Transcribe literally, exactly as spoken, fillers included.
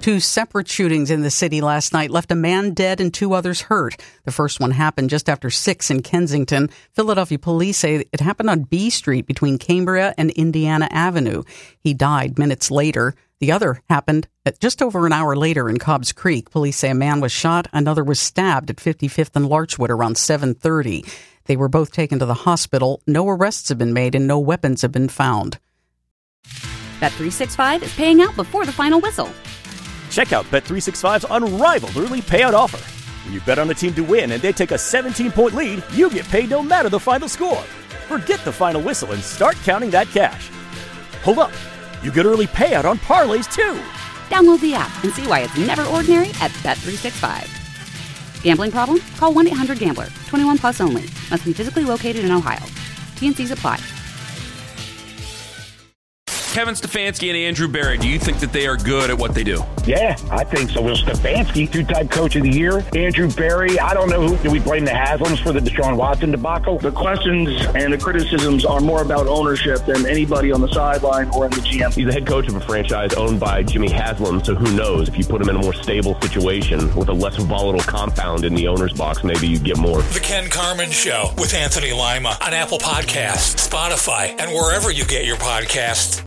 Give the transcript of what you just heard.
Two separate shootings in the city last night left a man dead and two others hurt. The first one happened just after six in Kensington. Philadelphia police say it happened on B Street between Cambria and Indiana Avenue. He died minutes later. The other happened at just over an hour later in Cobbs Creek. Police say a man was shot, another was stabbed at fifty-fifth and Larchwood around seven thirty. They were both taken to the hospital. No arrests have been made and no weapons have been found. Bet three sixty-five is paying out before the final whistle. Check out Bet three sixty-five's unrivaled early payout offer. When you bet on a team to win and they take a seventeen-point lead, you get paid no matter the final score. Forget the final whistle and start counting that cash. Hold up. You get early payout on parlays, too. Download the app and see why it's never ordinary at Bet three sixty-five. Gambling problem? Call one eight hundred gambler. twenty-one plus only. Must be physically located in Ohio. T and C's apply. Kevin Stefanski and Andrew Berry, do you think that they are good at what they do? Yeah, I think so. Well, Stefanski, two-time coach of the year. Andrew Berry, I don't know who. Do we blame the Haslams for the Deshaun Watson debacle? The questions and the criticisms are more about ownership than anybody on the sideline or in the G M. He's the head coach of a franchise owned by Jimmy Haslam, so who knows? If you put him in a more stable situation with a less volatile compound in the owner's box, maybe you get more. The Ken Carman Show with Anthony Lima on Apple Podcasts, Spotify, and wherever you get your podcasts.